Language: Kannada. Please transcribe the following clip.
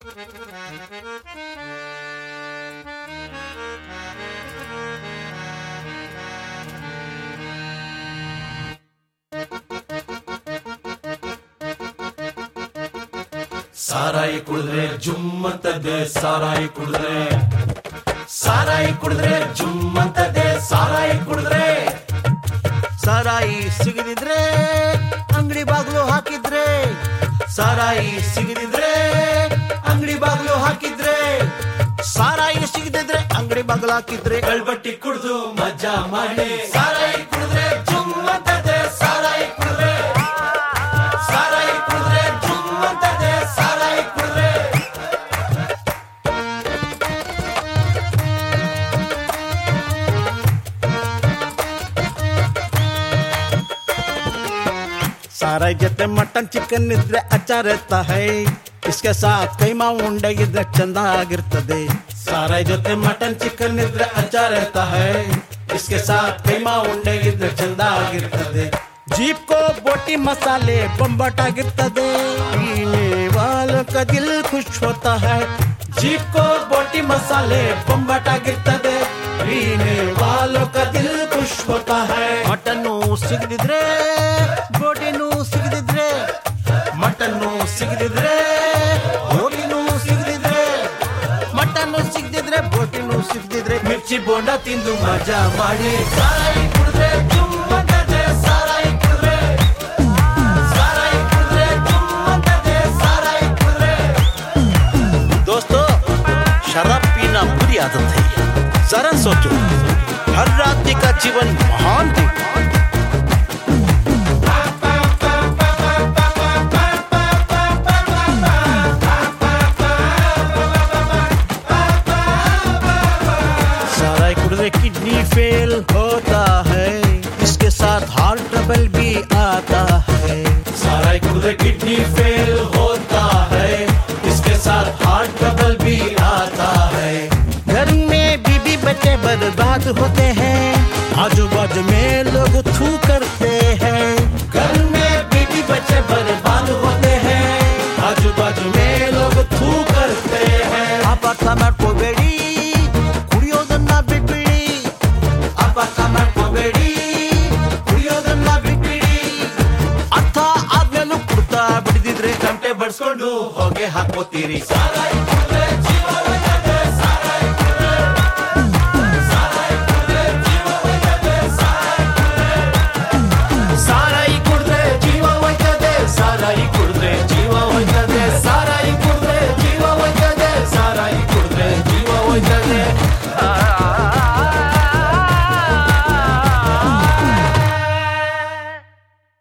ಸಾರಾಯಿ ಕುಡಿದ್ರೆ ಜುಮ್ ಅಂತದೆ, ಸಾರಾಯಿ ಕುಡಿದ್ರೆ ಜುಮ್ ಅಂತದೆ, ಸಾರಾಯಿ ಕುಡಿದ್ರೆ. ಸಾರಾಯಿ ಸಿಗದಿದ್ರೆ ಅಂಗಡಿ ಬಾಗ್ಲು ಹಾಕಿದ್ರೆ, ಸಾರಾಯಿ ಸಿಗದಿದ್ರೆ ಅಂಗಡಿ ಬಾಗ್ಲು ಹಾಕಿದ್ರೆ, ಸಾರಾಯಿ ಸಿಗದಿದ್ರೆ ಅಂಗಡಿ ಬಾಗ್ಲು ಹಾಕಿದ್ರೆ, ಕಳ್ಬಟ್ಟಿ ಕುಡ್ದು ಮಜಾ ಮಾಡಿ. ಸಾರಾಯಿ ಕುಡಿದ್ರೆ ಜುಮ್ ಅಂತದೆ, ಸಾರಾಯಿ ಕುಡಿದ್ರೆ ಜುಮ್ ಅಂತದೆ, ಸಾರಾಯಿ ಕುಡಿದ್ರೆ. साराई जते मटन चिकन इद्रे अचार रहता है, इसके साथ कईमा उंडे इद्रे चंदा गिरतदे. साराई जते मटन चिकन इद्रे अचार रहता है, इसके साथ कईमा उंडे इद्रे चंदा गिरतदे. जीप को बोटी मसाले बम्बटा गिरतदे, पीने वालों का दिल खुश होता है. जीप को बोटी मसाले बम्बटा गिरतदे, पीने वालों का दिल खुश होता है. ಮಟನ್ನು ಸಿಗದಿದ್ರೆ ಬೋಟಿನೂ ಸಿಗದಿದ್ರೆ, ಮಟನ್ನು ಸಿಗದಿದ್ರೆ ಬೋಟಿನೂ ಸಿಗದಿದ್ರೆ, ಮಟನ್ನು ಸಿಗದಿದ್ರೆ ಬೋಟಿನೂ ಸಿಗದಿದ್ರೆ, ಮಿರ್ಚಿ ಬೋಂಡ ತಿಂದು ಮಜಾ ಮಾಡಿ. ಸಾರಾಯಿ ಕುಡಿದ್ರೆ ಜುಮ್ ಅಂತದೆ, ಸಾರಾಯಿ ಕುಡಿದ್ರೆ ಜುಮ್ ಅಂತದೆ, ಸಾರಾಯಿ ಕುಡಿದ್ರೆ. दोस्तों शराब पीना बुरी आदत है. जरा सोचो, हर रात्रि का जीवन महान है. साराई कुड़े किडनी फेल होता है, इसके साथ हार्ट ट्रबल भी आता है. साराई कुडिದ್ರೆ किडनी फेल होता है, इसके साथ हार्ट ट्रबल भी आता है. घर में बीबी बच्चे बर्बाद होते हैं, आजू बाजू में लोग थू करते हैं. घर में बीबी बच्चे बर्बाद होते हैं, आजू बाजू में लोग थू करते हैं. ಅಪಾರ್ಟ್ಮೆಂಟ್ ಹೋಗಬೇಡಿ, ಕುಡಿಯೋದನ್ನ ಬಿಟ್ಬಿಡಿ. ಅಪಾರ್ಟ್ಮೆಂಟ್ ಹೋಗಬೇಡಿ, ಕುಡಿಯೋದನ್ನ ಬಿಟ್ಬಿಡಿ. ಅರ್ಥ ಆದ್ಮೇಲೂ ಕುಡ್ತಾ ಬಿಡಿದಿದ್ರೆ ತಮಟೆ ಬಡ್ಸ್ಕೊಂಡು ಹೊಗೆ ಹಾಕೋತೀರಿ. ಸಾರಾಯಿ